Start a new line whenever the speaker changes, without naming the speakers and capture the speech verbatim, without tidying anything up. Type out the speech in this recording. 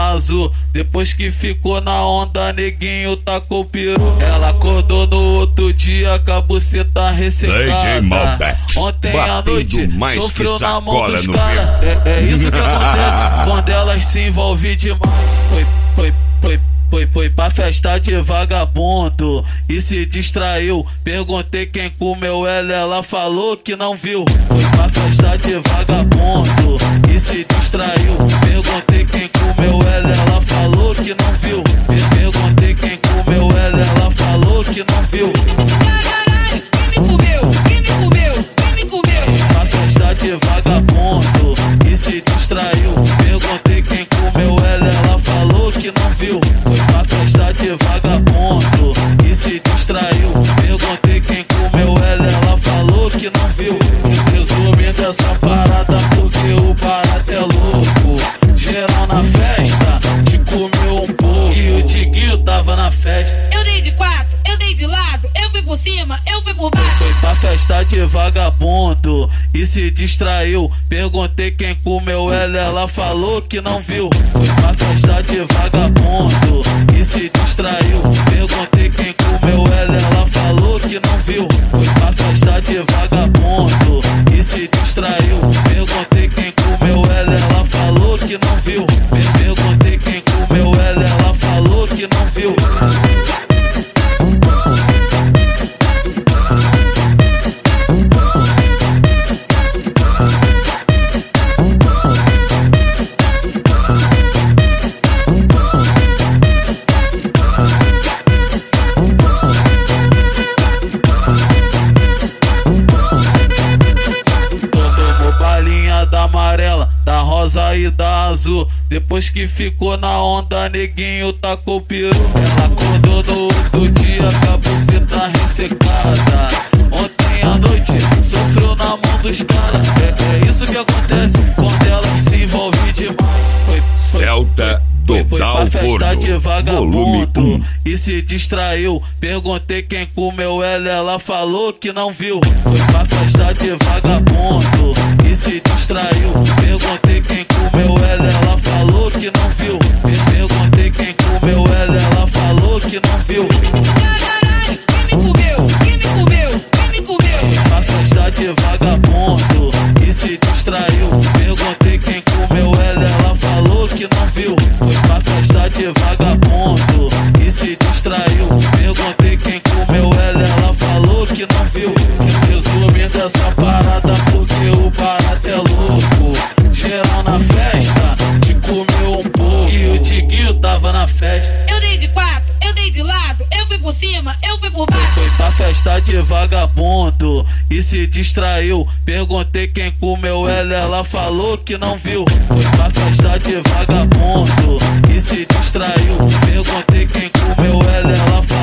da azul. Depois que ficou na onda, neguinho tacou o peru. Ela acordou no outro dia com a buceta ressecada. Ontem à noite sofreu na mão dos caras. É, é isso que acontece quando elas se envolvem demais. Foi, foi, foi. Foi, foi pra festa de vagabundo e se distraiu. Perguntei quem comeu ela, ela falou que não viu. Foi pra festa de vagabundo e se distraiu. Perguntei quem comeu ela, ela falou que não viu. Perguntei quem comeu ela, ela falou que não viu.
Caralho, quem me comeu? Quem me comeu? Quem me comeu?
Foi pra festa de vagabundo e se distraiu. Perguntei quem comeu ela, ela falou que não viu. Foi pra festa de vagabundo e se distraiu. Perguntei quem comeu ela, ela falou que não viu. Resumindo essa parada porque o barato é louco. Geral na festa, te comeu um pouco e o Diguinho tava na festa.
Eu dei de quatro, eu dei de lado, eu fui por cima, eu fui por baixo.
Foi pra festa de vagabundo e se distraiu. Perguntei quem comeu ela, ela falou que não viu. Foi pra festa de vagabundo e se distraiu. Perguntei quem comeu ela, ela falou que não viu. Foi pra festa de vagabundo e se distraiu. Perguntei quem comeu ela, ela falou que não viu. Perguntei quem comeu ela, ela falou que não viu. Da amarela, da rosa e da azul. Depois que ficou na onda, neguinho tacou o peru. Ela acordou no outro dia com a buceta ressecada. Ontem à noite sofreu na mão dos caras. É, é isso que acontece quando elas se envolvem demais. Foi, foi,
Celta
foi, foi pra festa de vagabundo
um.
e se distraiu. Perguntei quem comeu ela, ela falou que não viu. Foi pra festa de vagabundo e se distraiu. Perguntei quem comeu ela, ela falou que não viu. Perguntei quem comeu ela, ela falou que não viu.
Caralho, quem me comeu? Quem me comeu? Quem me comeu?
Foi pra festa de vagabundo e se distraiu. Perguntei quem comeu ela, ela falou que não viu. Foi pra festa de vagabundo e se distraiu. Perguntei quem comeu ela, ela falou que não viu. Resumindo essa parada porque o barato é louco. Geral na festa, te comeu um pouco e o Diguinho tava na festa.
Eu dei de quatro, eu dei de lado, eu fui por cima, eu fui por baixo.
Foi pra festa de vagabundo e se distraiu. Perguntei quem comeu ela, ela falou que não viu. Foi pra festa de vagabundo e se distraiu. Perguntei quem comeu ela, ela falou